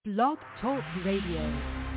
Blog Talk Radio.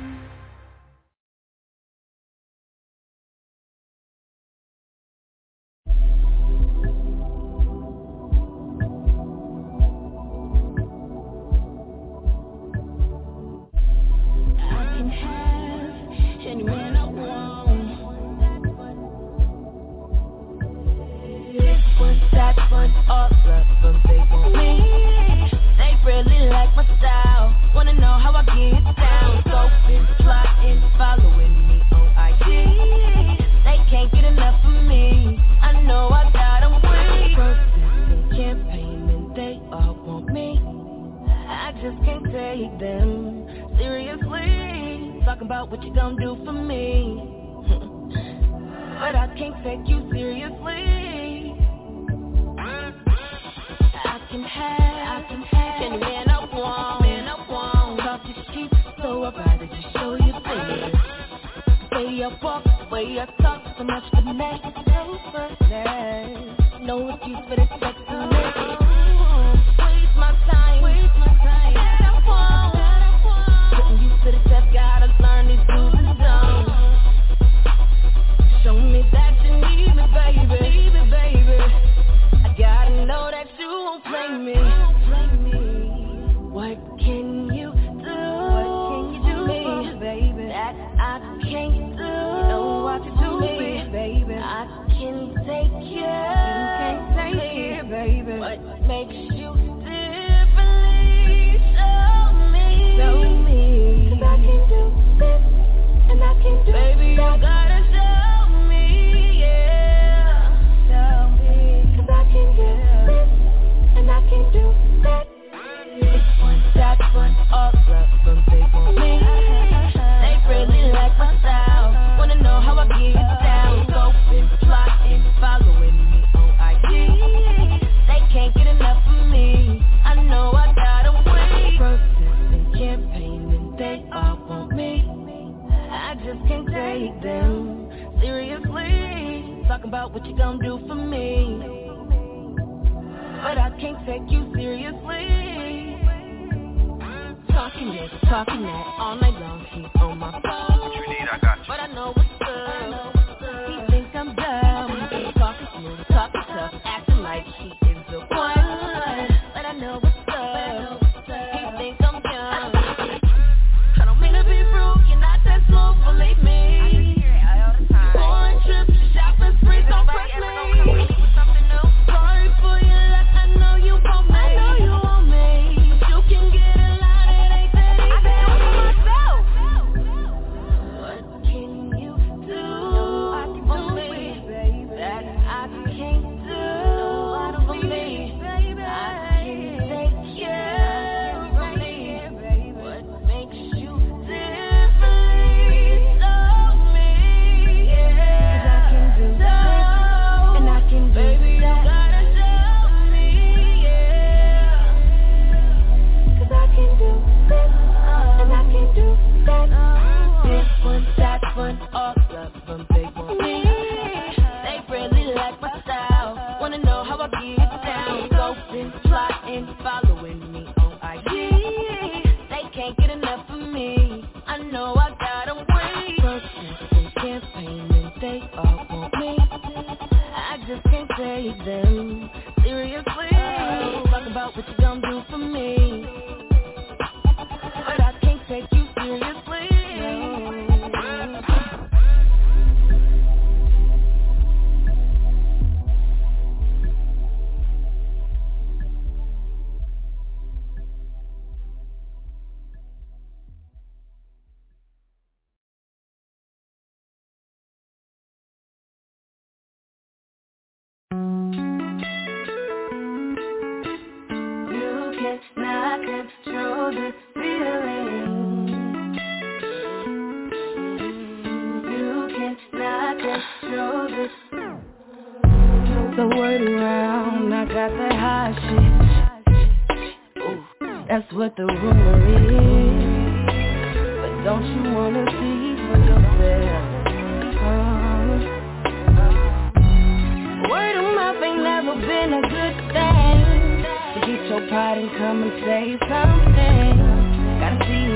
Word of mouth ain't never been a good thing. So get your pride and come and say something. Gotta see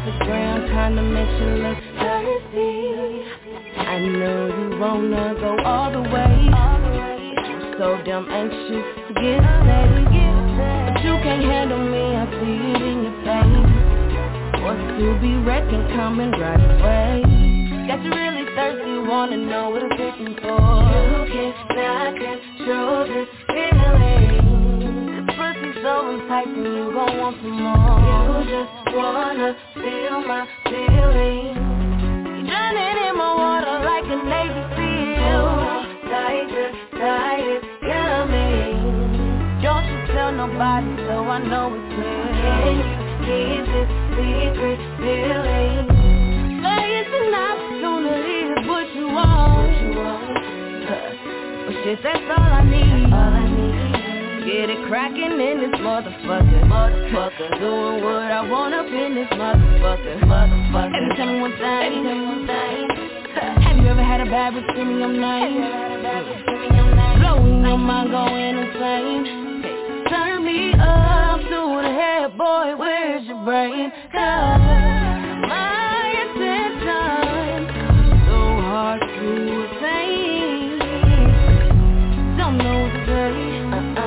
Instagram kinda makes you look thirsty. I know you wanna go all the way. I'm so damn anxious to get saved, but you can't handle me, I see it in your face. What's to be reckoned coming right away. Got you really thirsty, wanna know what it's looking for. You cannot control this feeling. This pussy so enticing, you gon' want some more. You just wanna feel my feelings. You drowning in my water like a Navy SEAL. Tight, yummy. Don't you tell nobody, so I know it's real. Can you keep this secret feeling? Say it's an opportunity to put you on. But shit, that's all I need. Get it crackin' in this motherfucker. Doing what I want up in this motherfucker. And tell me one thing. Have you ever had a bad premium night? Blowing your mind, going insane. Turn me up to the head, boy, where's your brain? 'Cause my attention so hard to attain. Don't know what to say,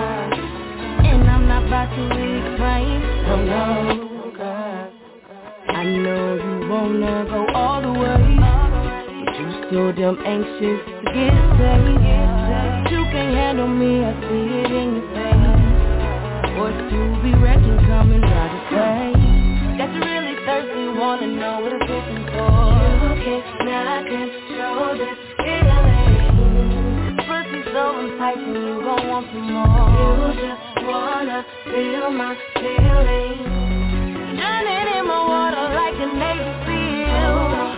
and I'm not about to explain. Oh no, 'cause I know you wanna go all the way, but you still damn anxious to get saved. You can't handle me, I see it in your face. What's to be reckoned coming right away. Got you really thirsty, wanna know what it's looking for. You cannot control this feeling. This pussy so enticing, you gon' want some more. You just wanna feel my feelings. Drowning in my water like a Navy SEAL.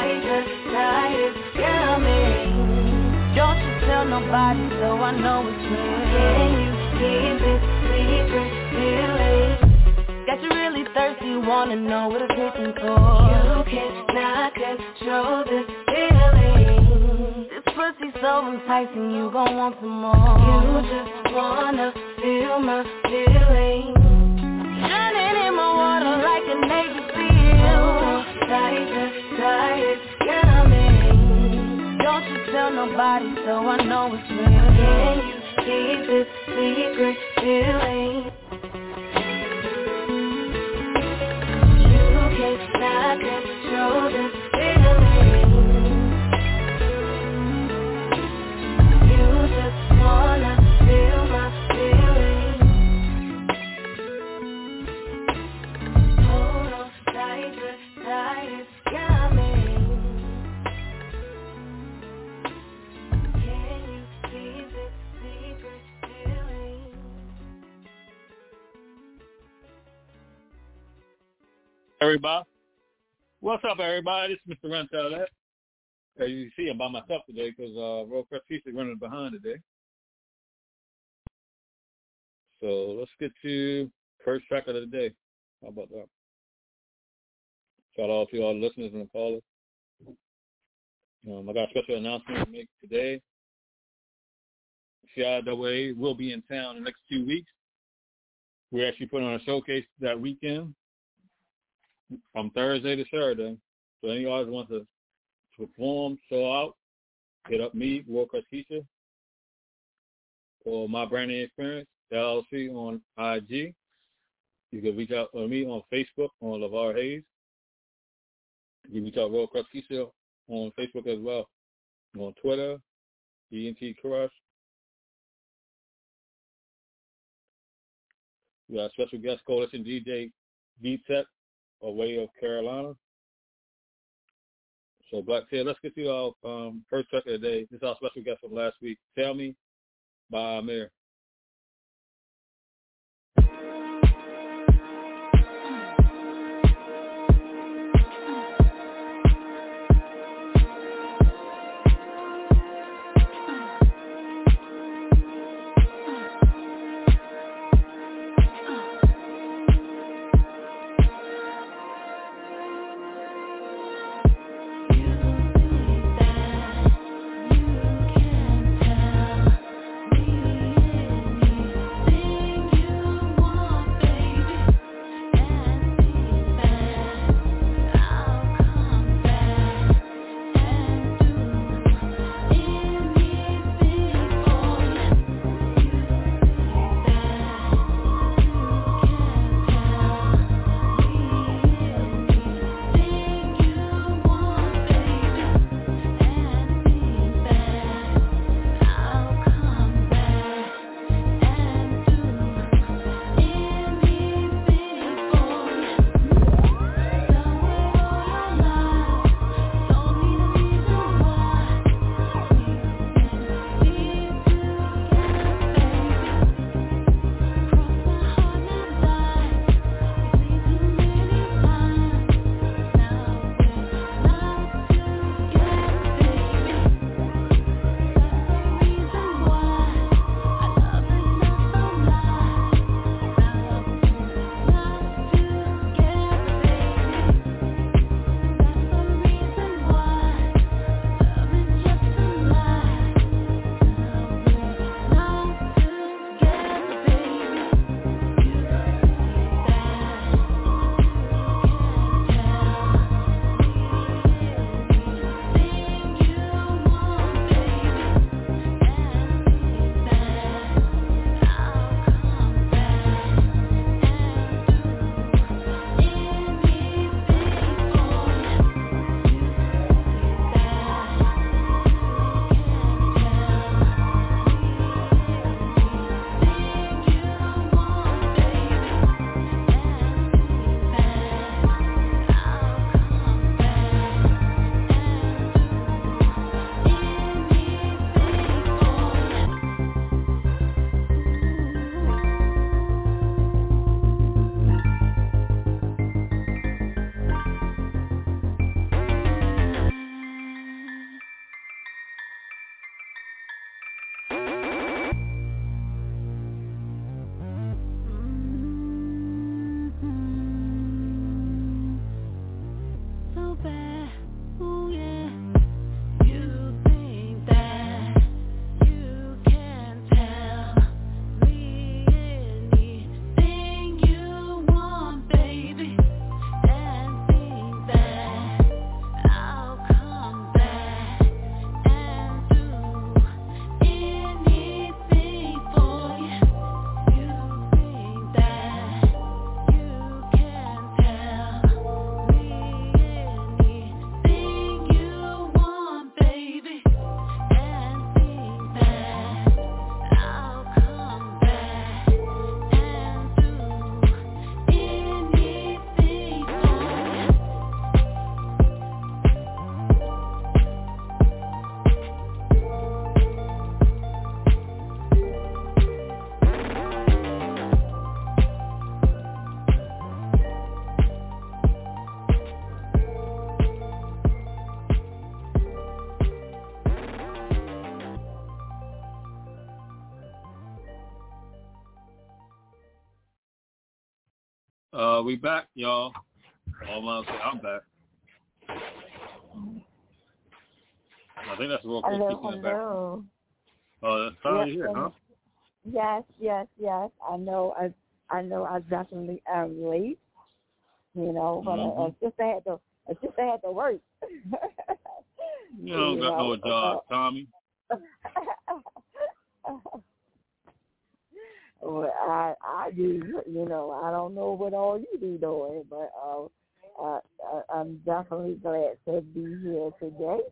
Tight, yummy. Don't you tell nobody, so I know it's real. Can you keep this secret feeling? Got you really thirsty, wanna know what it's looking for. You cannot control this feeling. This pussy so enticing, you gon' want some more. You just wanna feel my feelings. Drowning in my water like a Navy SEAL. Tight, yummy. Don't you tell nobody, so I know it's real. Can you keep this secret feeling? You cannot control this feeling. You just wanna feel my feeling. Hold on tight, yummy. Can you keep this secret feeling? Everybody, what's up, everybody? This is Mr. Rentel. As you see, I'm by myself today because Royal Crest Pizza is running behind today. So let's get to first track of the day. How about that? Shout out to all the listeners and the callers. I got a special announcement to make today. CIAA will be in town the next 2 weeks. We're actually putting on a showcase that weekend from Thursday to Saturday. So any artists want to perform, show out, hit up me, Royal Crest Pizza, or My Branding Experience, LLC on IG. You can reach out to me on Facebook on LeVar Hayes. You can reach out to Royal Crest Pizza on Facebook as well. On Twitter, ENT Crush. We got a special guest, Coalition DJ D-Tech, away of Carolina. So Black Tail, let's get to our first track of the day. This is our special guest from last week. Tell Me by Amir. You can tell me We back, y'all. I'm back. I think that's Royal Coach speaking in the background. Oh, that's Tyler here, huh? Yes. I know I definitely am late, but I just had to work. You don't got no job, Tommy. Well, I do, I don't know what all you be doing, but I'm definitely glad to be here today.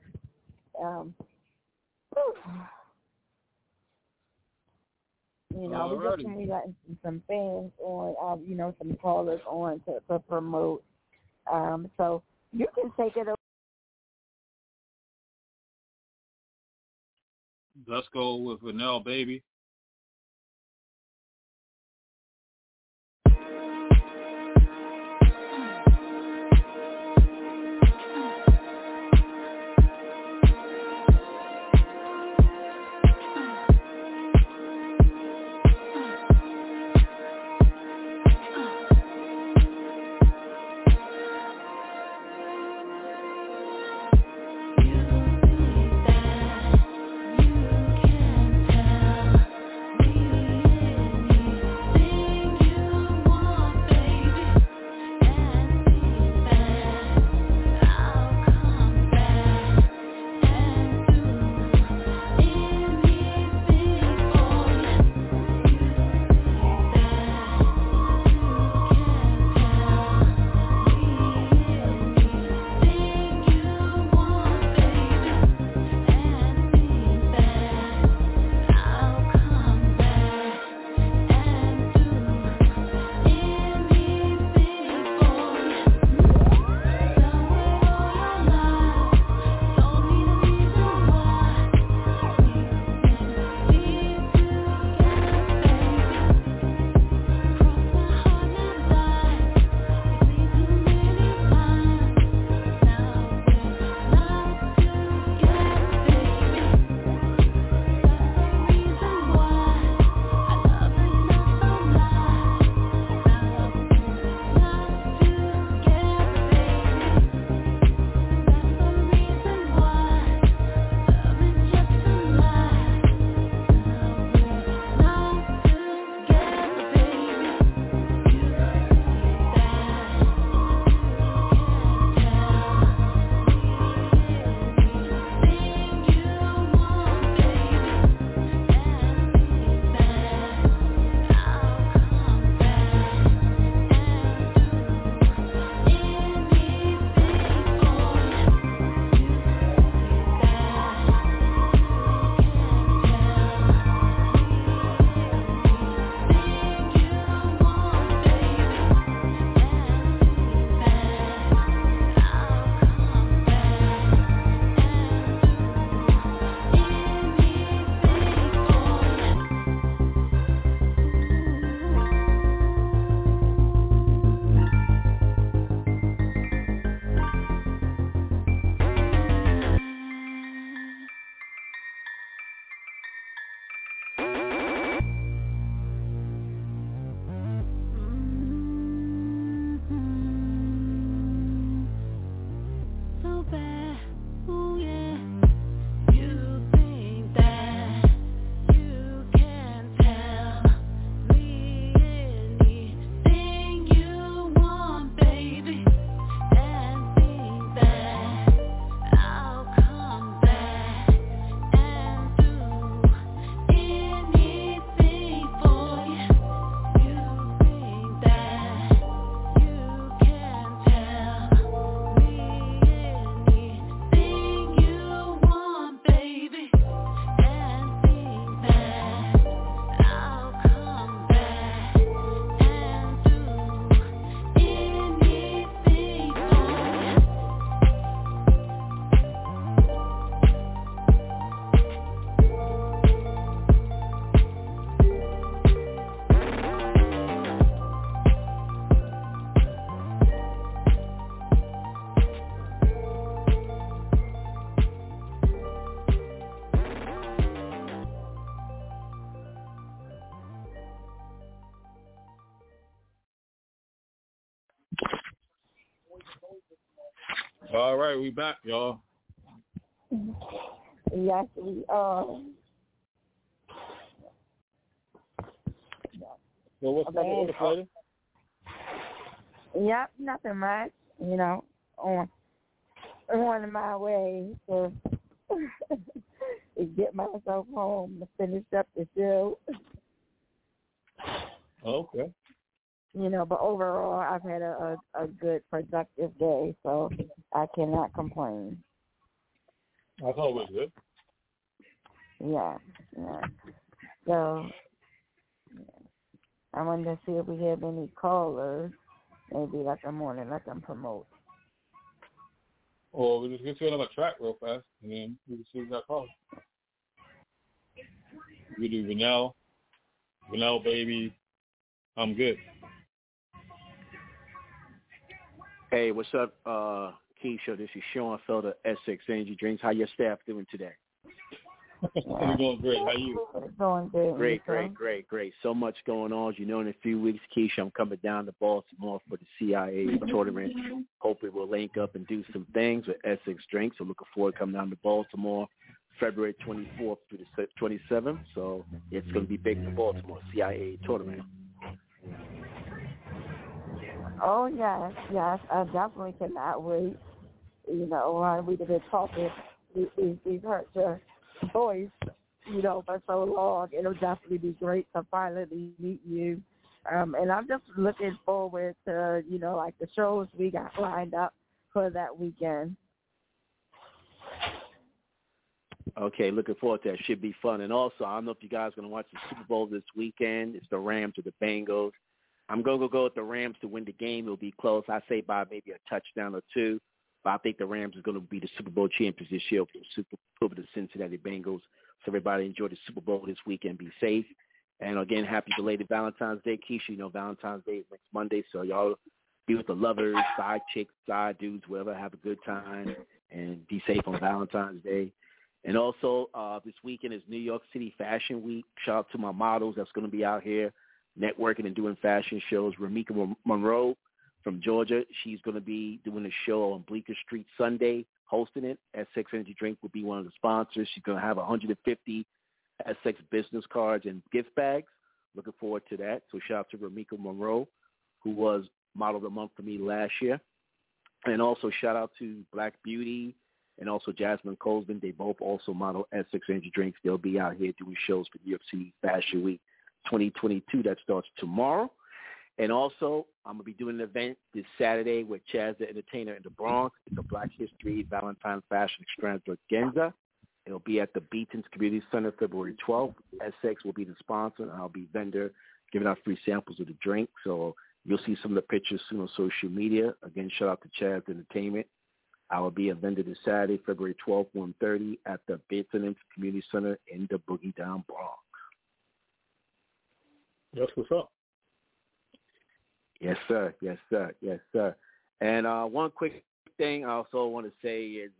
We definitely got some fans on, some callers on to promote. So you can take it over. Let's go with Vanilla Baby. All right, we back, y'all. Yes, we are. Well, what's going on, Miss Lady? Yep, nothing much. You know, on my way to get myself home to finish up the show. Okay. You know, but overall, I've had a good, productive day, so I cannot complain. That's always good. Yeah. So, I wanted to see if we have any callers. Maybe let them promote. Or we just get to another track real fast, and then we can see who's that call. We do Vanilla, Baby, I'm Good. Hey, what's up, Keisha? This is Sean Felder, Essex Energy Drinks. How your staff doing today? We're doing great. How you? Doing good. Great. So much going on. As you know, in a few weeks, Keisha, I'm coming down to Baltimore for the CIA tournament. Hopefully we'll link up and do some things with Essex Drinks. So looking forward to coming down to Baltimore February 24th through the 27th. So it's going to be big for Baltimore, CIA tournament. Oh, yes. I definitely cannot wait. You know, we've been talking. We've heard your voice, you know, for so long. It'll definitely be great to finally meet you. And I'm just looking forward to, you know, like the shows we got lined up for that weekend. Okay, looking forward to that. Should be fun. And also, I don't know if you guys are going to watch the Super Bowl this weekend. It's the Rams or the Bengals. I'm going to go with the Rams to win the game. It'll be close. I say by maybe a touchdown or two. But I think the Rams are going to be the Super Bowl champions this year over the Cincinnati Bengals. So everybody enjoy the Super Bowl this weekend. Be safe. And, again, happy belated Valentine's Day. Keisha, you know Valentine's Day is next Monday. So y'all be with the lovers, side chicks, side dudes, whatever. Have a good time and be safe on Valentine's Day. And also this weekend is New York City Fashion Week. Shout out to my models that's going to be out here networking and doing fashion shows. Ramika Monroe from Georgia, she's going to be doing a show on Bleecker Street Sunday, hosting it. Essex Energy Drink will be one of the sponsors. She's going to have 150 Essex business cards and gift bags. Looking forward to that. So shout out to Ramika Monroe, who was Model of the Month for me last year. And also shout out to Black Beauty and also Jasmine Colesman. They both also model Essex Energy Drinks. They'll be out here doing shows for New York City Fashion Week 2022. That starts tomorrow. And also, I'm going to be doing an event this Saturday with Chaz the Entertainer in the Bronx. It's a Black History Valentine Fashion Extravaganza. It'll be at the Beatons Community Center February 12th. Essex will be the sponsor, and I'll be vendor giving out free samples of the drink. So you'll see some of the pictures soon on social media. Again, shout out to Chaz Entertainment. I will be a vendor this Saturday, February 12th, 1:30 at the Beatons Community Center in the Boogie Down Bronx. That's what's up. Yes, sir. And one quick thing I also want to say is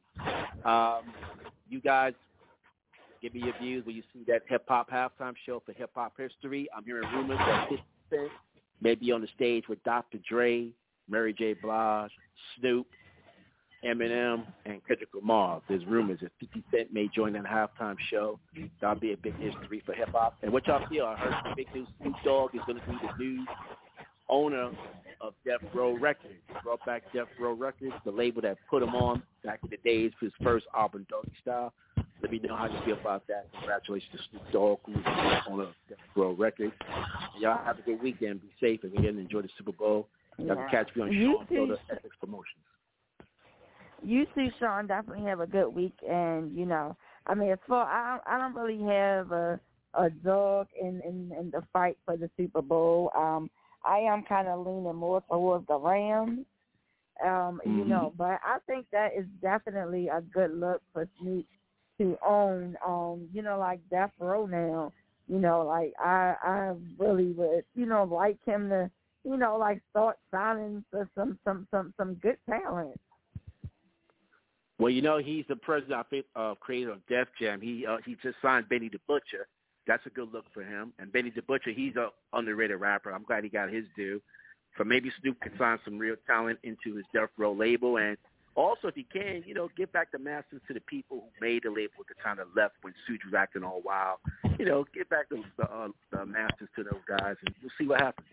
you guys give me your views when you see that hip-hop halftime show for hip-hop history. I'm hearing rumors that 50 Cent may be on the stage with Dr. Dre, Mary J. Blige, Snoop, Eminem, and Kendrick Lamar. There's rumors that 50 Cent may join that halftime show. That'll be a big history for hip-hop. And what y'all feel? I heard the big news, Snoop Dogg is going to be the new owner of Death Row Records. Brought back Death Row Records, the label that put him on back in the days for his first album, Doggy Style. Let me know how you feel about that. Congratulations to Snoop Dogg, who's the owner of Death Row Records. Y'all have a good weekend. Be safe and again enjoy the Super Bowl. Y'all can catch me on Sean Felder Essex Promotions. You too, Sean. Definitely have a good week, and you know, I mean, as far I don't really have a dog in the fight for the Super Bowl. I am kind of leaning more towards the Rams, you know, but I think that is definitely a good look for Snoop to own, you know, like Death Row now. You know, like I really would, you know, like him to, you know, like start signing for some good talent. Well, you know, he's the president, creator of Def Jam. He just signed Benny the Butcher. That's a good look for him. And Benny the Butcher, he's an underrated rapper. I'm glad he got his due. for maybe Snoop can sign some real talent into his Death Row label. And also, if he can, give back the masters to the people who made the label at the time that left when Suge was acting all wild. Give back the masters to those guys, and we'll see what happens.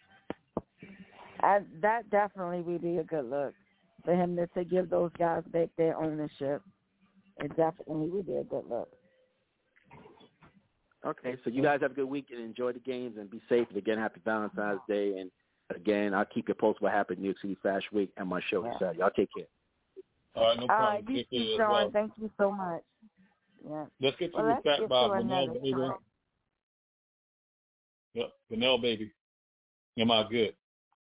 That definitely would be a good look for him to give those guys back their ownership. It definitely would be a good look. Okay, so you guys have a good week and enjoy the games and be safe. And again, happy Valentine's Day. And again, I'll keep you posted what happened in New York City Fashion Week and my show this Saturday. Y'all take care. All right, no problem. All right, you too, Sean. Well. Thank you so much. Yeah. Let's get to the track by Vanilla Baby. Yep, Vanilla Baby. Am I good?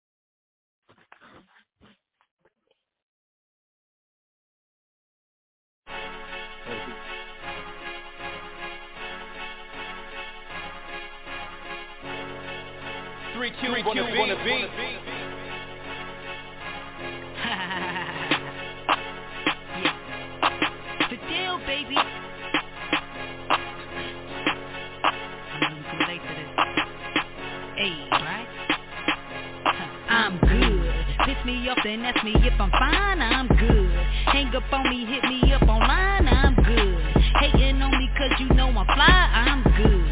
Three, two, wanna be. Yeah. The deal, baby. I'm too late to this. Hey, right? I'm good. Piss me up and ask me if I'm fine. I'm good. Hang up on me, hit me up online. I'm good. Hating on me 'cause you know I'm fly. I'm good.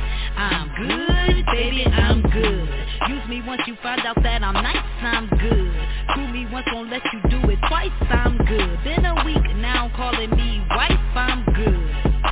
I'm good, baby, I'm good. Use me once you find out that I'm nice, I'm good. Screw me once, won't let you do it twice, I'm good. Been a week, now calling me wife, I'm good.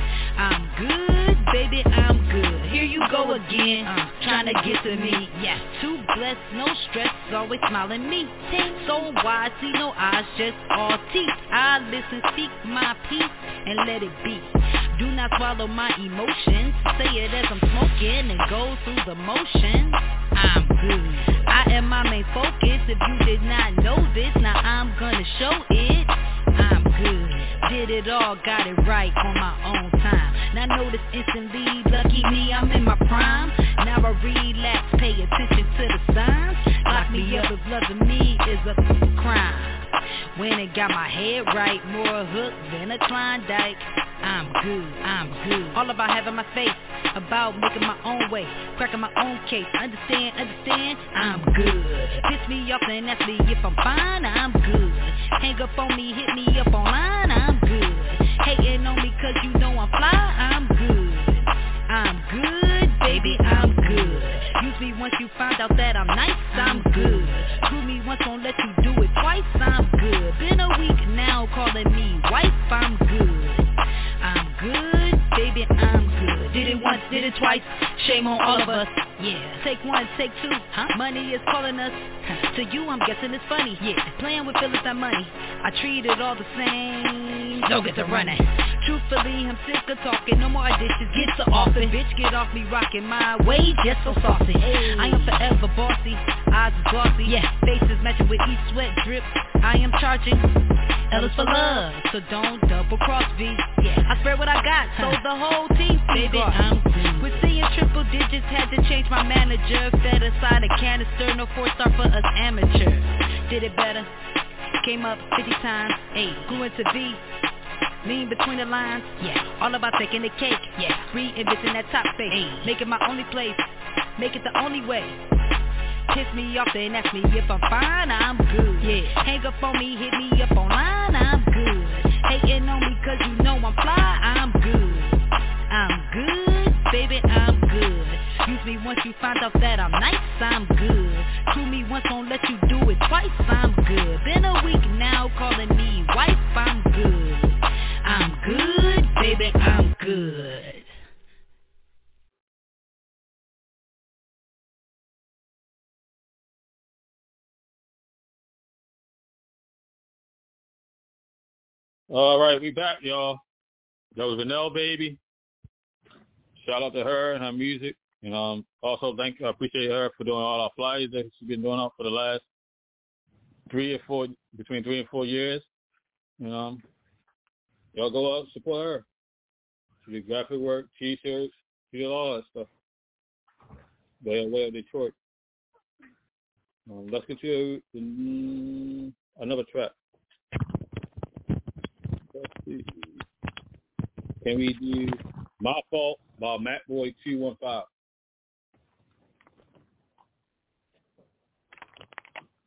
I'm good, baby, I'm good. Here you go again, trying to get to me. Yeah, too blessed, no stress, always smiling me. So wide, see no eyes, just all teeth. I listen, speak my peace, and let it be. Do not swallow my emotions. Say it as I'm smoking and go through the motion. I'm good. I am my main focus. If you did not know this, now I'm gonna show it. I'm good. Did it all, got it right on my own time. Now notice instantly, lucky me, I'm in my prime. Now I relax, pay attention to the signs. Lock me up if loving me is a crime. When it got my head right, more hook than a Klondike. I'm good, I'm good. All about having my faith, about making my own way, cracking my own case. Understand, I'm good. Piss me off and ask me if I'm fine, I'm good. Hang up on me, hit me up online, I'm good. Hating on me 'cause you know I'm fly, I'm good. I'm good, baby, I'm good. Use me once you find out that I'm nice, I'm good. Screw me once, won't let you do it twice, I'm good. Been a week now, calling me wife, I'm good. I'm good, baby, I'm good. Did it once, did it twice, shame on all of us. Yeah, take one, take two, money is calling us. To you, I'm guessing it's funny. Yeah, playing with feelings and money, I treat it all the same. Don't get to running. Truthfully, I'm sick of talking. No more dishes, get to office. Bitch, get off me, rocking my way, just so saucy. I am forever bossy, eyes is glossy. Yeah, faces matching with each sweat drip. I am charging. L is for love, so don't double cross V. Yeah, I spread what I got, so the whole team, baby, I'm good. We're seeing triple digits, had to change my manager. Fed aside a canister, no 4-star for us amateur. Did it better, came up 50 times. Ayy, grew into V. Lean between the lines, yeah. All about taking the cake, yeah. Reinventing that top face, ayy. Make it my only place, make it the only way. Piss me off and ask me if I'm fine, I'm good. Yeah, hang up on me, hit me up online, I'm good. Hating on me 'cause you know I'm fly, I'm good. I'm good, baby, I'm good. Use me once you find out that I'm nice, I'm good. Screw me once, won't let you do it twice, I'm good. Been a week now, calling me wife, I'm good. I'm good, baby, I'm good. All right, we back, y'all. That was Vanilla Baby. Shout out to her and her music. And also I appreciate her for doing all our flyers that she's been doing out for the last between 3 and 4 years. Y'all go out, support her. She did graphic work, T-shirts, she did all that stuff. Way of Detroit. Let's get to another track. Let's see. Can we do My Fault by Macboy 215?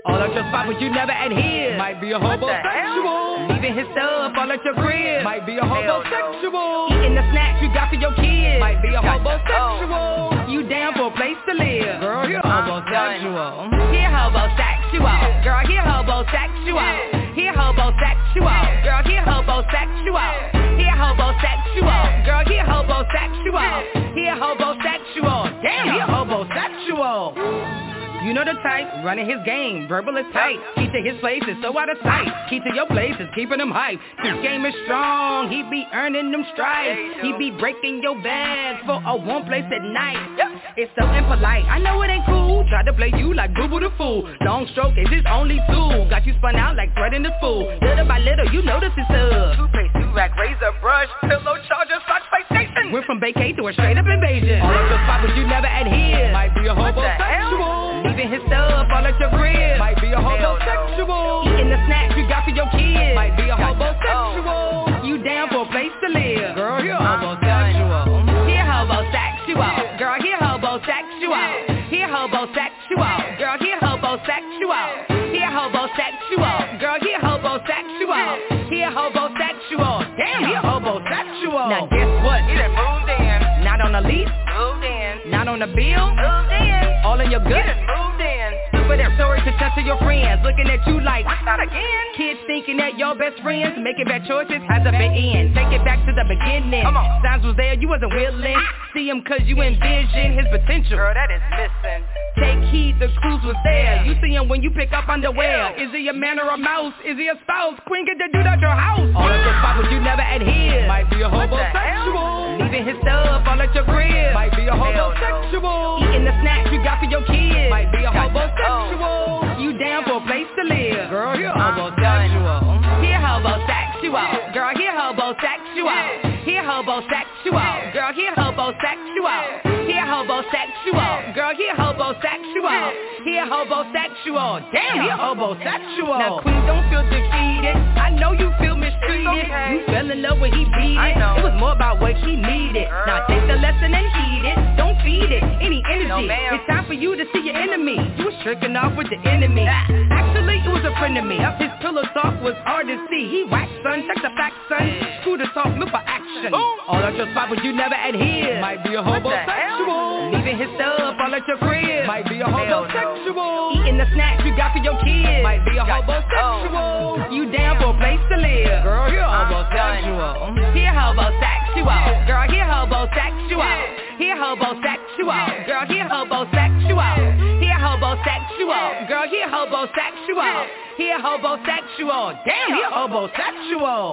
All at your spot but you never adhere. Might be a homosexual. Leaving his stuff all at your crib. Might be a homosexual. Eating the snacks you got for your kids. Might be a homosexual. You down for a place to live. Girl, you're homosexual. He homosexual. Girl, he homosexual. He homosexual. Girl, he homosexual. He homosexual. Girl, he homosexual. He homosexual. Damn, he homosexual. You know the type, running his game, verbal is tight. Keep to his place is so out of sight. Keep to your place is keeping him hype. His game is strong, he be earning them stripes. He be breaking your bags for a one place at night. It's so impolite, I know it ain't cool. Try to play you like Boo Boo the Fool. Long stroke is his only tool. Got you spun out like Fred in the Fool. Little by little, you notice it's up. Toothpaste, do-rag, razor, brush, pillow, charger, such PlayStation. Went from vacay to a straight up invasion. All of your spot but you never adhere. Might be a homosexual. Leaving his stuff all at your crib. Might be a homosexual. Eating the snacks you got for your kids. Might be a homosexual. You down for a place to live. Girl, you're homosexual. He homosexual. Girl, he homosexual. He homosexual. Girl, he homosexual. He homosexual. Girl, he homosexual. He homosexual. Damn, he homosexual. Now guess what? He done moved in. Not on the lease. Moved in. Not on the bill. Moved in. All in your gut. He done moved in. For that story to tell to your friends. Looking at you like, what's that again? Kids thinking that your best friends. Making bad choices has a big end. Take it back to the beginning. Come on. Signs was there, you wasn't willing. See him cause you envision his potential. Girl, that is missing. Take heed, the clues was there. You see him when you pick up underwear. Is he a man or a mouse? Is he a spouse? Queen, get the dude out your house. All at your spot but you never adhere. Might be a homosexual. Leaving his stuff all at your crib. Might be a homosexual. Eating the snacks you got for your kids. Might be a homosexual. You down for a place to live. Girl, you're homosexual. He homosexual. Girl, he homosexual. He homosexual. Girl, he homosexual. He homosexual. Girl, he homosexual. He homosexual. Damn, he homosexual. Now, Queen, don't feel defeated. I know you feel mistreated. Okay. You fell in love when he beat it. It was more about what he needed. Now take the lesson and heed it. Don't feed it any energy. It's time for you to see your enemy. You was tricking off with the enemy. Actually, it was a friend of me. His pillow talk was hard to see. He whacked, son. Check the facts, son. Screw the talk, look for action. All at your spot but you never adhere. Might be a homosexual. Leaving his stuff all at your crib. Might be a homosexual. Eating the snacks you got for your kids. Might be a homosexual. You down for a place to live. Girl, you're homosexual. He homosexual. Girl, he homosexual. He homosexual. Girl, he homosexual. He homosexual. Girl, he homosexual. He homosexual. Damn, he homosexual.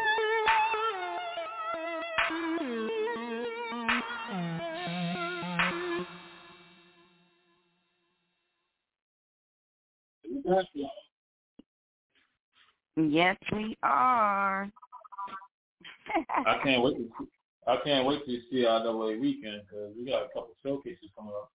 Yes, we are. I can't wait to see RWA weekend because we got a couple showcases coming up.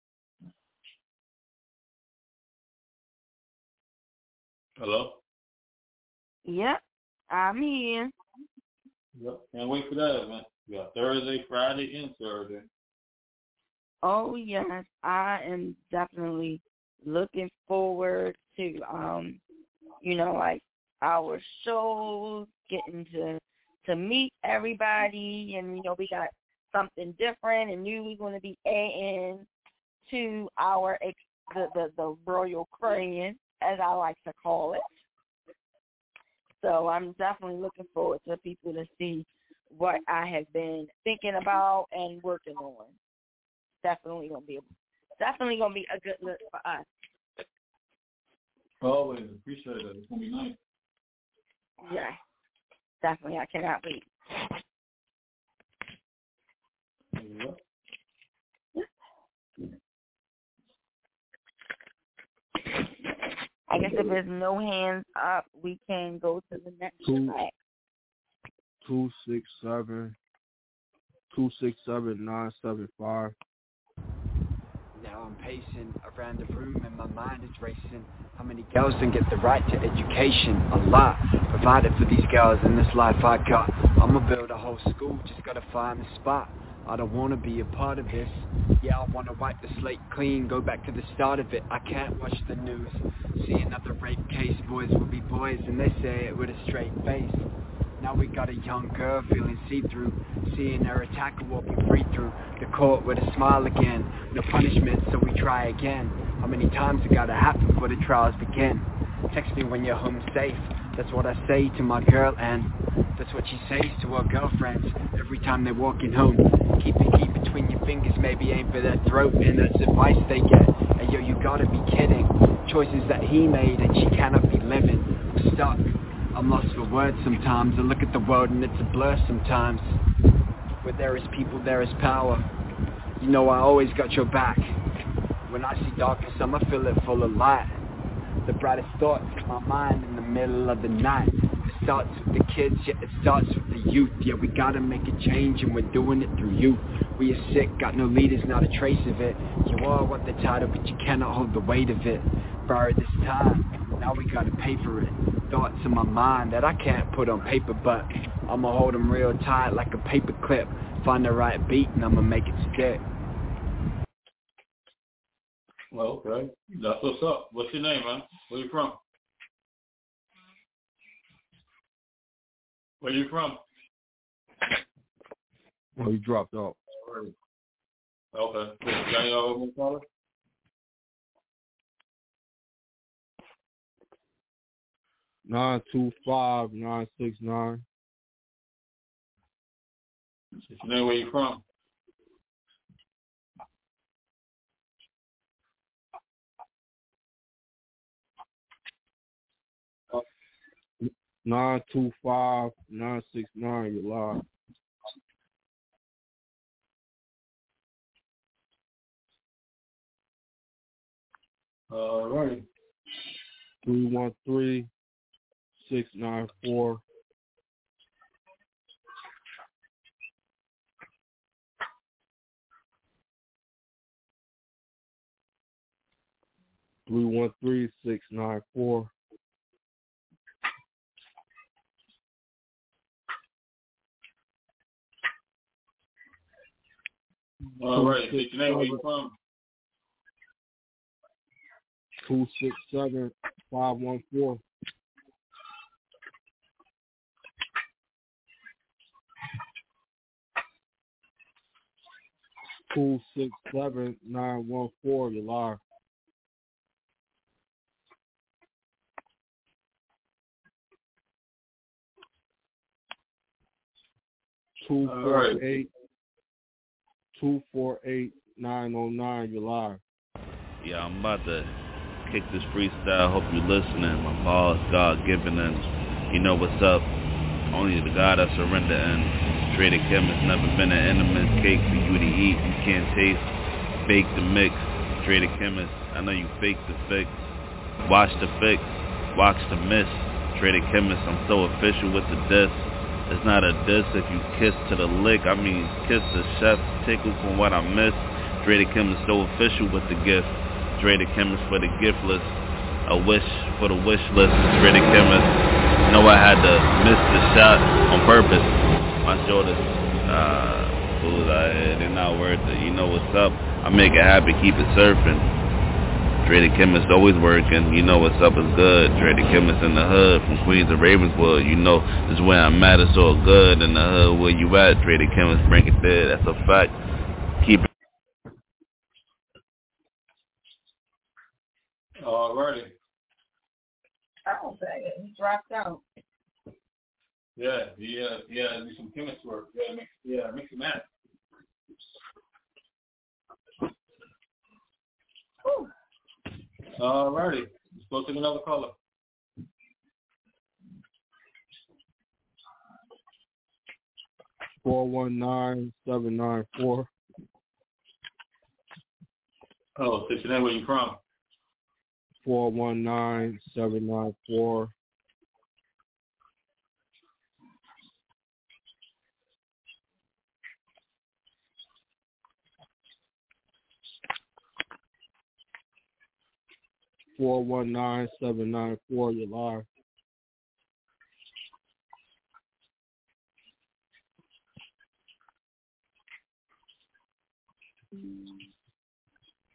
Hello? Yep, I'm here. Yep, can't wait for that, man. We got Thursday, Friday, and Saturday. Oh, yes, I am definitely looking forward to, like our shows, getting to meet everybody, and, we got something different and new we're going to be adding to our, the Royal Crayon, as I like to call it. So I'm definitely looking forward to people to see what I have been thinking about and working on. Definitely gonna be a good look for us. Always appreciate it. It's gonna be nice. Yeah, definitely. I cannot wait. Yep. I guess if there's no hands up, we can go to the next track. 267-975. Now I'm pacing around the room and my mind is racing. How many girls don't get the right to education? A lot provided for these girls in this life I got. I'ma build a whole school, just gotta find the spot. I don't wanna be a part of this. Yeah, I wanna wipe the slate clean, go back to the start of it. I can't watch the news, see another rape case. Boys will be boys and they say it with a straight face. Now we got a young girl feeling see-through, seeing her attacker walking free through the court with a smile again. No punishment, so we try again. How many times it gotta happen before the trials begin? Text me when you're home safe. That's what I say to my girl, and that's what she says to her girlfriends every time they're walking home. Keep the key between your fingers, maybe aim for their throat, and that's advice they get. Hey yo, you gotta be kidding. Choices that he made and she cannot be living. I'm stuck, I'm lost for words sometimes. I look at the world and it's a blur sometimes. Where there is people, there is power. You know I always got your back. When I see darkness, I'ma fill it full of light. The brightest thoughts in my mind in the middle of the night. It starts with the kids, yeah, it starts with the youth. Yeah, we gotta make a change and we're doing it through you. We are sick, got no leaders, not a trace of it. You all want the title, but you cannot hold the weight of it. Borrowed this time, now we gotta pay for it. Thoughts in my mind that I can't put on paper, but I'ma hold them real tight like a paper clip. Find the right beat and I'ma make it stick. Well, okay. That's what's up. What's your name, man? Where you from? Where you from? Oh, you dropped off. Okay. Cool. You got any other caller? Nine 969. What's your name? Where you from? Oh. 925-969. You're live. All right. 313-694. Three 13694. All right. What's your name? Where you from? 267-514. Cool 67914. You're live. Right. 248-909. You're live. Yeah, I'm about to kick this freestyle. Hope you're listening. My balls God-given, and you know what's up. Only the God I surrender in. Trader Kim has never been an enemy's cake for you to eat. You can't taste. Fake the mix. Trader Chemist, I know you fake the fix. Watch the fix. Watch the miss. Trader Chemist, I'm so official with the diss. It's not a diss if you kiss to the lick. I mean, kiss the chef, tickle from what I miss. Trader Chemist, so official with the gift. Trader Chemist for the giftless. A wish for the wish list. Trader Chemist, know I had to miss the shot on purpose. My shoulders, fools out here, they're not worth it. You know what's up? I make it happen, keep it surfing. Trader Chemist always working. You know what's up is good. Trader Chemist in the hood, from Queens to Ravenswood. You know this is where I'm at. It's all good in the hood. Where you at? Trader Chemist, bring it there. That's a fact. Keep it. Alrighty. Oh, dang it. He dropped out. Yeah, do some chemist work. Mix and match. Alrighty. Let's go to another caller. Four 19794. Oh, state your name. Where you from? 419794. Four 19794. You're live.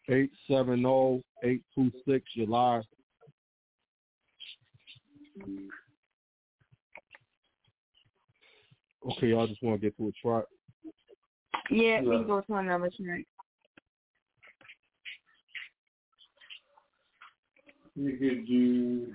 870-826. You're live. Okay, y'all just want to get to a track. Yeah, we can go to another track. We could do.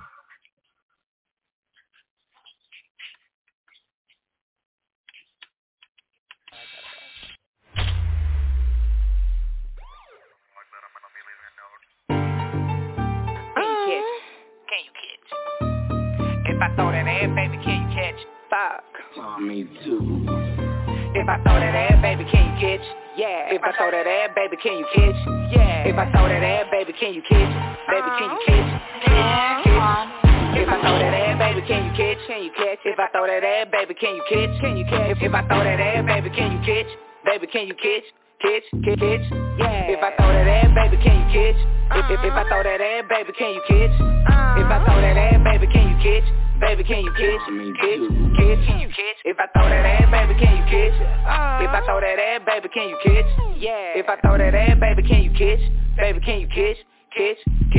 If I throw that ass, baby, can you catch? Fuck. Me too. If I throw that ass, baby, can you catch? Yeah. If I throw that ass, baby, can you catch? Yeah. If I throw that ass, baby, can you catch? Baby, can you catch? Catch. If I throw that ass, baby, can you catch? Can you catch? If I throw that ass, baby, can you catch? Can you catch? If I throw that ass, baby, can you catch? Baby, can you catch? Catch. Yeah. If I throw that ass, baby, can you catch? If I throw that ass, baby, can you catch? If I throw that ass, baby, can you catch? Baby, can you catch? Can you catch? If I throw that ass, baby, can you catch? If I throw that ass, baby, can you catch? Yeah. If I throw that ass, baby, can you catch? Baby, can you catch? Catch.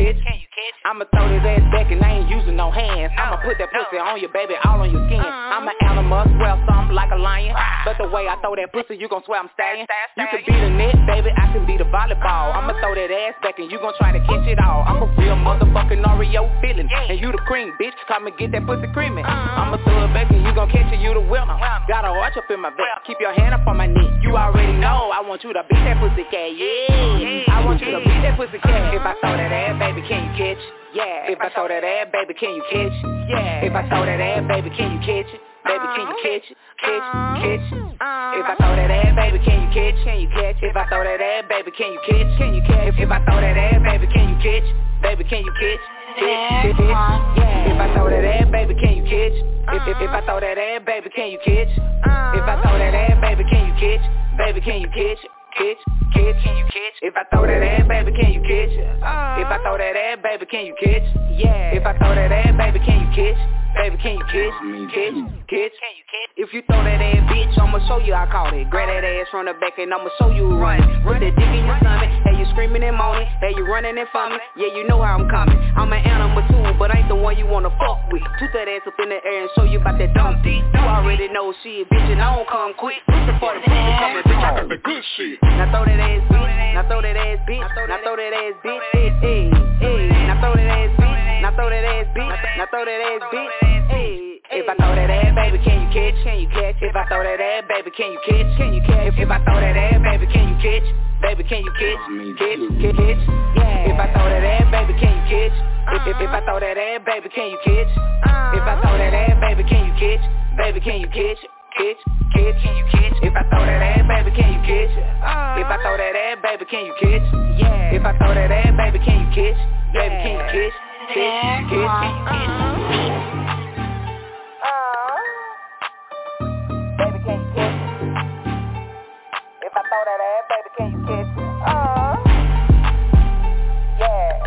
I'ma throw this ass back and I ain't using no hands. I'ma put that pussy on you, baby, all on your skin. I'm an animal, swear something like a lion. But the way I throw that pussy, you gon' swear I'm staying. You can be the net, baby, I can be the volleyball. I'ma throw that ass back and you gon' try to catch it all. I'm a real motherfucking Oreo feeling. And you the cream, bitch, come and get that pussy creamy. I'ma throw it back and you gon' catch it, you the winner. Got a arch up in my back, keep your hand up on my knee. You already know, I want you to beat that pussy cat, yeah. I want you to beat that pussy cat. If I throw that ass, baby, can you catch? Yeah. If I throw that ass, baby, can you catch? Yeah. If I throw that ass, baby, can you catch it? Baby, can you catch it? Catch. If I throw that ass, baby, can you catch? If I throw that ass, baby, can you catch? If I throw that ass, baby, can you catch? Baby, can you catch? Catch. Yeah. If I throw that ass, baby, can you catch? If I throw that ass, baby, can you catch? If I throw that ass, baby, can you catch? Baby, can you catch? Catch. Can you catch? If I throw that ass, baby, can you catch? If I throw that ass, baby, can you catch? Yeah. If I throw that ass, baby, can you catch? Baby, can you catch? Catch. If you throw that ass, bitch, I'ma show you I caught it. Grab that ass from the back and I'ma show you a run. Put that dick in your stomach, hey, you screaming and moaning, hey, you running and for me, yeah, you know how I'm coming. I'm an animal too, but ain't the one you wanna fuck with. Toot that ass up in the air and show you about that dumb dick. You already know shit, bitch, and I don't come quick. Push for the pussy coming, bitch, I got the good shit. Now throw that ass, bitch. Now throw that ass, bitch. Now throw that ass, bitch. Hey. Now throw that ass, bitch. Now throw that ass, bitch. Now throw that ass, bitch. Hey. If I throw that ass, baby, can you catch? If I throw that ass, baby, can you catch? If I throw that ass, baby, can you catch? Baby, can you catch? Catch. Yeah. If I throw that ass, baby, can you catch? If I throw that ass, baby, can you catch? If I throw that ass, baby, can you catch? Baby, can you catch? Catch. Can you catch? If I throw that ass, baby, can you catch? If I throw that ass, baby, can you catch? Yeah. If I throw that ass, baby, can you catch? Baby, can you catch? Catch. Baby, can you catch? If I throw that ass, baby, can you catch? Yeah.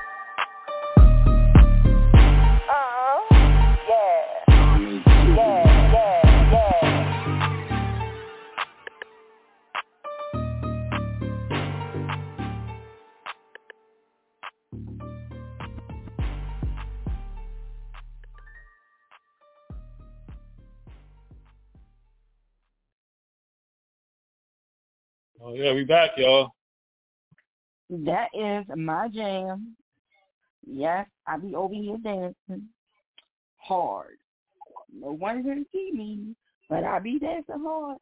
Oh yeah, we back, y'all. That is my jam. Yes, I be over here dancing hard. No one can see me, but I be dancing hard.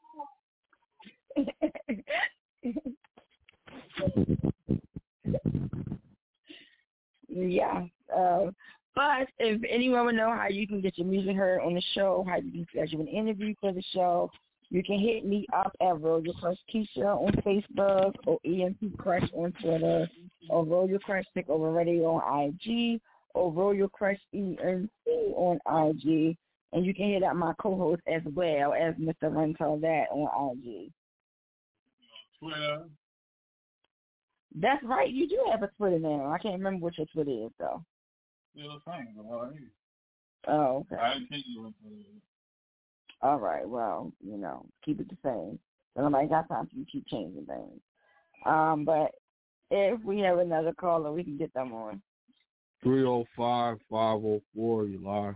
Yeah. But if anyone would know how you can get your music heard on the show, how you can schedule an interview for the show, you can hit me up at Royal Crush Keisha on Facebook or EMP Crush on Twitter or Royal Crush Takeover Radio on IG or Royal Crush ENC on IG. And you can hit up my co-host as well as Mr. Rental that on IG. Twitter. That's right. You do have a Twitter now. I can't remember what your Twitter is, though. Still the same, but what I need. Oh, okay. I didn't think you were All right, well, keep it the same. So nobody got time for you to keep changing things. But If we have another caller, we can get them on. 305-504, you live.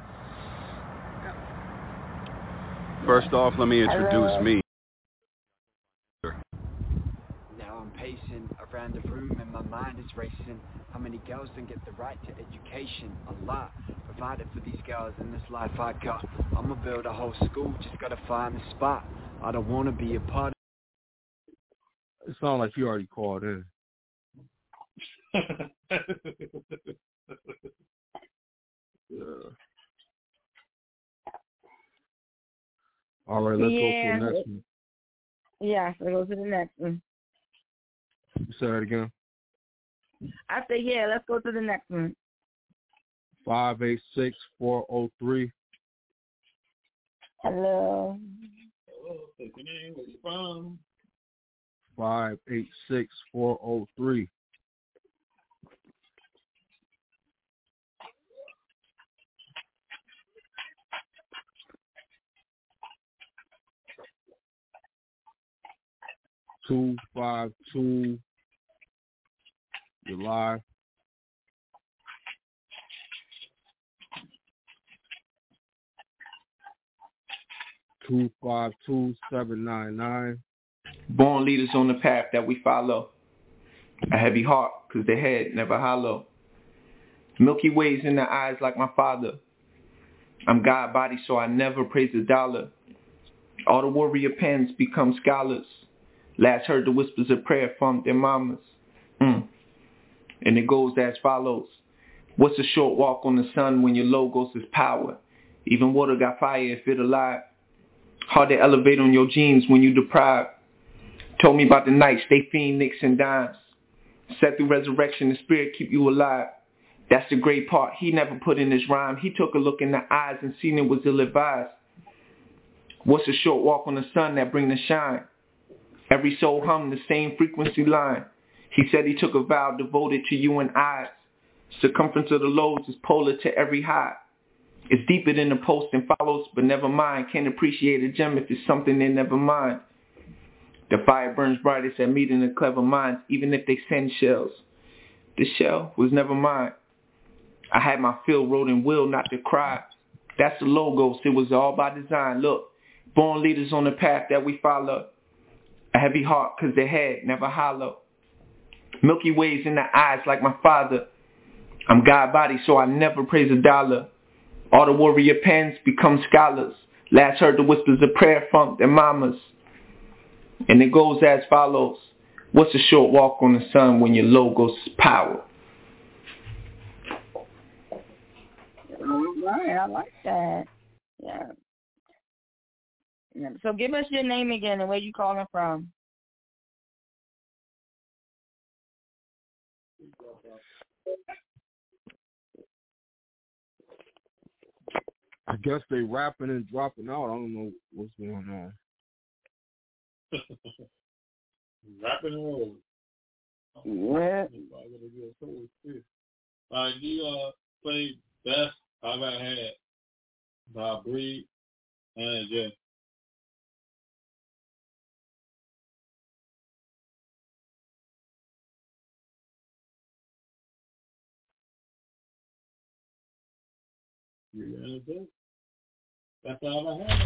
First off, let me introduce me. Now I'm pacing around the room and my mind is racing. How many girls don't get the right to education? A lot provided for these girls in this life I got. I'ma build a whole school, just gotta find the spot. I don't wanna be a part of it. Sounds like you already called in. Yeah. All right, let's go to the next one. Yeah, let's go to the next one. You say that again? I say, yeah, let's go to the next one. 586-403. Hello. What's your name? Where you from? 586-403. (252). You're live. (252-799). Born leaders on the path that we follow. A heavy heart, cause the head never hollow. Milky Ways in the eyes like my father. I'm God body, so I never praise a dollar. All the warrior pens become scholars. Last heard the whispers of prayer from their mamas. And it goes as follows. What's a short walk on the sun when your logos is power? Even water got fire if it alive. Hard to elevate on your genes when you deprived. Told me about the nights they fiend nicks and dimes. Said through resurrection the spirit keep you alive. That's the great part he never put in his rhyme. He took a look in the eyes and seen it was ill-advised. What's a short walk on the sun that bring the shine? Every soul hum the same frequency line. He said he took a vow devoted to you and I. Circumference of the lobes is polar to every high. It's deeper than the post and follows, but never mind. Can't appreciate a gem if it's something they never mind. The fire burns brightest at meeting the clever minds, even if they send shells. The shell was never mine. I had my fill, wrote in will not to cry. That's the logos, it was all by design. Look, born leaders on the path that we follow. A heavy heart, cause the head never hollow. Milky Ways in the eyes like my father. I'm God body, so I never praise a dollar. All the warrior pens become scholars. Last heard the whispers of prayer from their mamas. And it goes as follows. What's a short walk on the sun when your logos is power? All right, I like that. Yeah. So give us your name again and where you calling from. I guess they rapping and dropping out. I don't know what's going on. Rapping and rolling. Yeah. You play Best I've Ever Had by Breed and Jay. Yeah, that's all I have.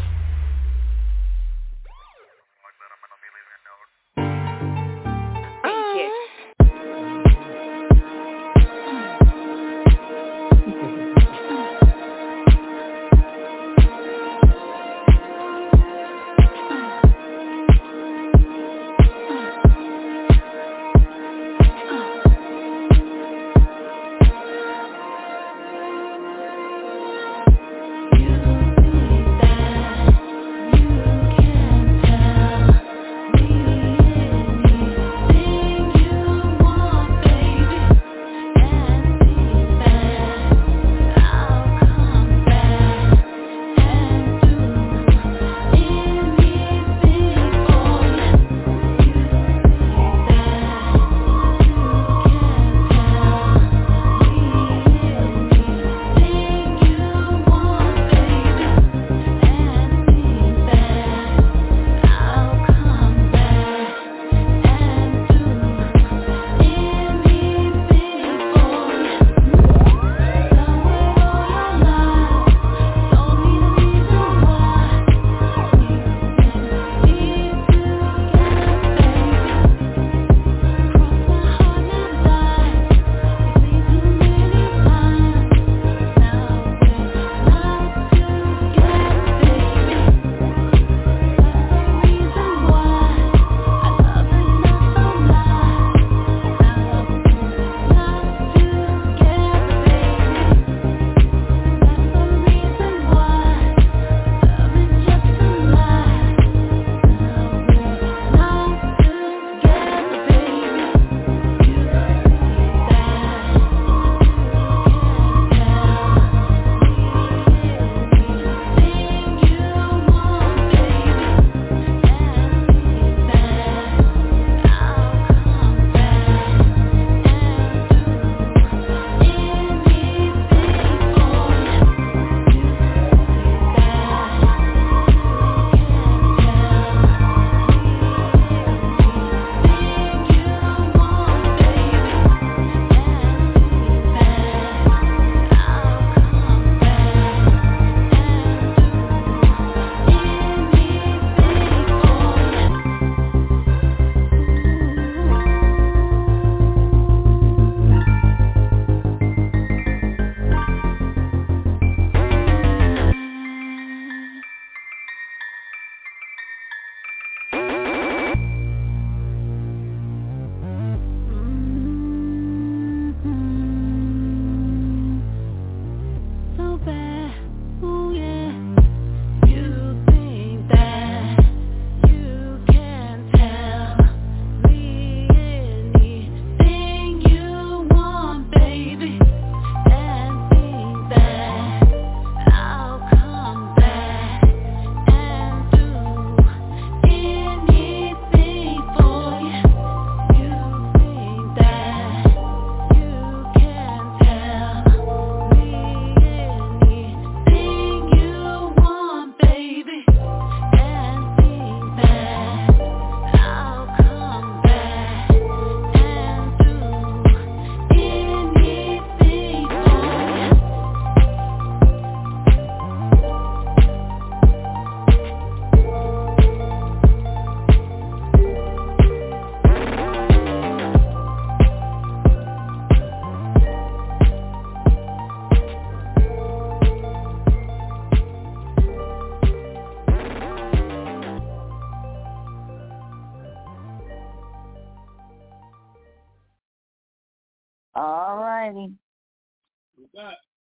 back.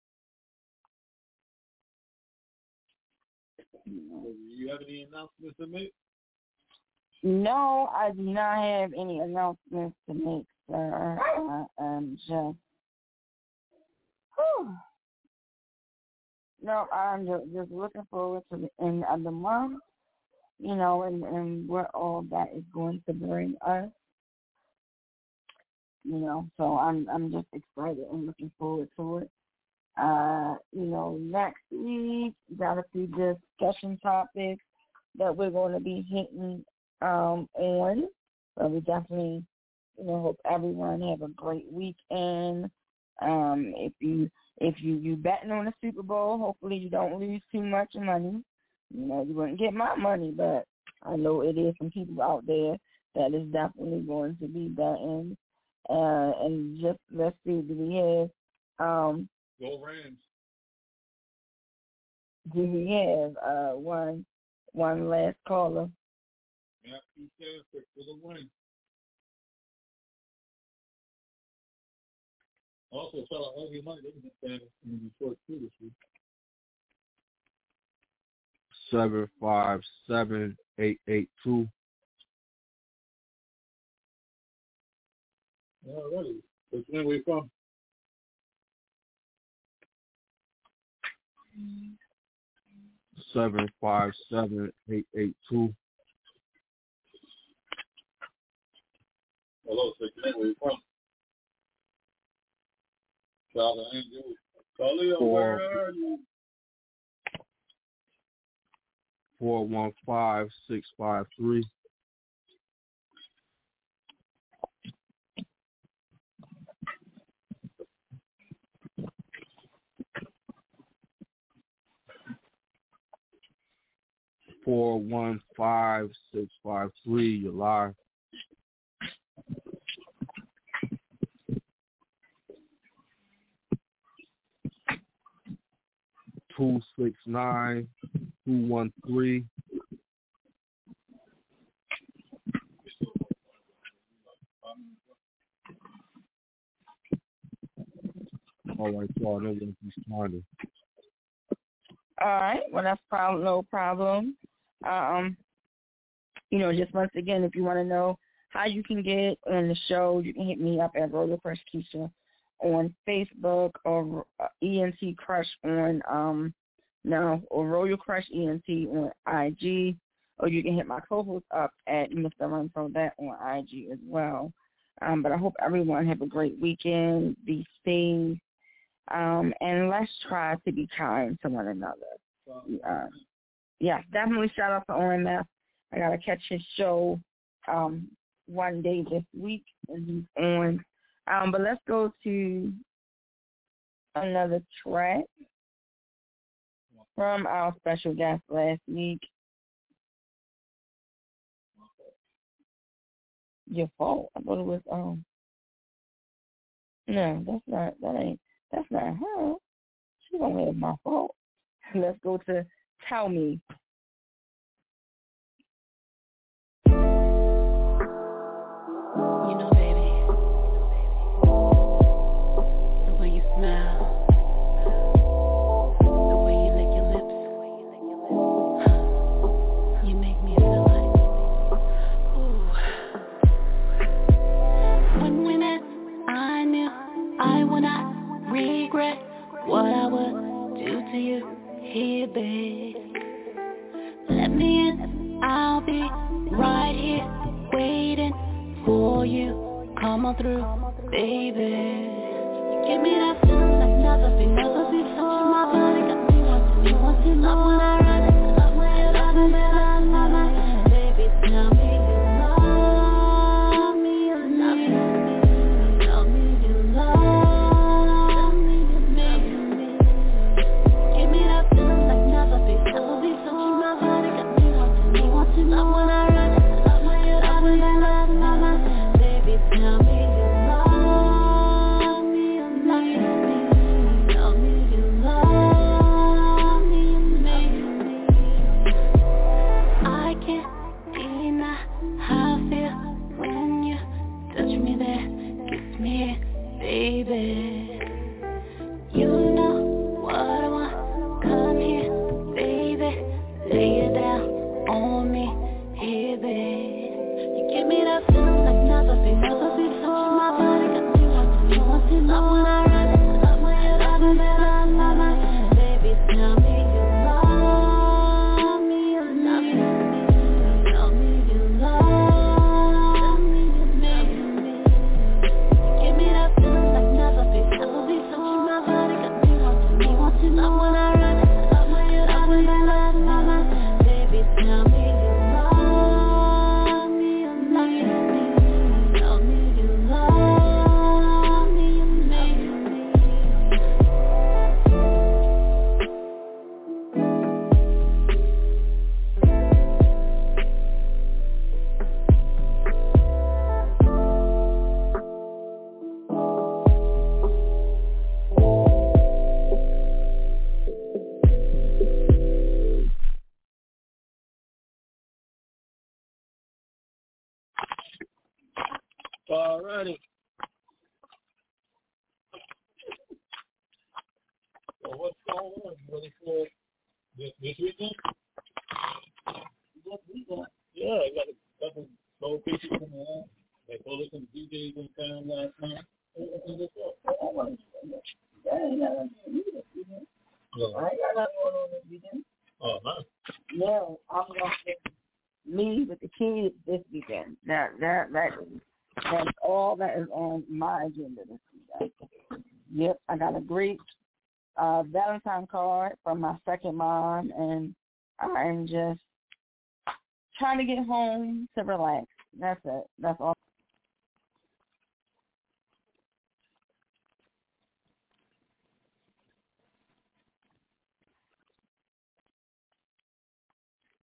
Do you have any announcements to make? No, I do not have any announcements to make, sir. I'm just, no, I'm just looking forward to the end of the month, you know, and what all that is going to bring us, you know. So I'm just excited and looking forward to it. You know, next week we got a few discussion topics that we're going to be hitting on. So we definitely, you know, hope everyone have a great weekend. If you betting on the Super Bowl, hopefully you don't lose too much money. You know, you wouldn't get my money, but I know it is some people out there that is definitely going to be betting. And just let's see, do we have Go Rams. Do we have one last caller? Yeah, 276 for the win. Also, shout out Ugly Mike. They can stand in Detroit too this week. 757-882. All righty. Which one we from? Mm-hmm. 757-882. Hello, 6 where you from? Father Angel. Khalil, where are you? 415-653. You're live. Two 213. All right, so I know when he's started. All right, well that's no problem. You know, just once again, if you want to know how you can get on the show, you can hit me up at Roller Crush Keisha on Facebook or ENT Crush on or Royal Crush ENT on IG, or you can hit my co-host up at Mr. Runfro that on IG as well. But I hope everyone have a great weekend. Be safe, and let's try to be kind to one another. Yeah, definitely shout out to OMF. I gotta catch his show one day this week, and he's on. But let's go to another track from our special guest last week. Your fault. I thought it was no, that's not her. She don't have my fault. Let's go to Tell Me. You know, baby, the way you smile, the way you lick your lips, you make me feel like, ooh. When we met, I knew I would not regret what I would do to you here, babe. Let me in, I'll be right here waiting for you. Come on through, baby. You give me that feeling like never before. Touching my body got me wanting love when I run it. Love when you love me, baby, tell me you love me, you love me. Tell me you love me, give me that feeling like never before. Touching my body got me wanting love when I run it. Love when you love me, baby, tell me you love me, you love me. Tell me got it. So what's going on? You ready for this weekend? This weekend? Yeah, I got a couple gold pieces coming on. Like, go listen to DJs in town last night. I ain't got nothing going on this weekend. Oh, nice. No, I'm going to me with the kids this weekend. That's all that is on my agenda this weekend. Yep, I got a great Valentine card from my second mom, and I'm just trying to get home to relax. That's it. That's all.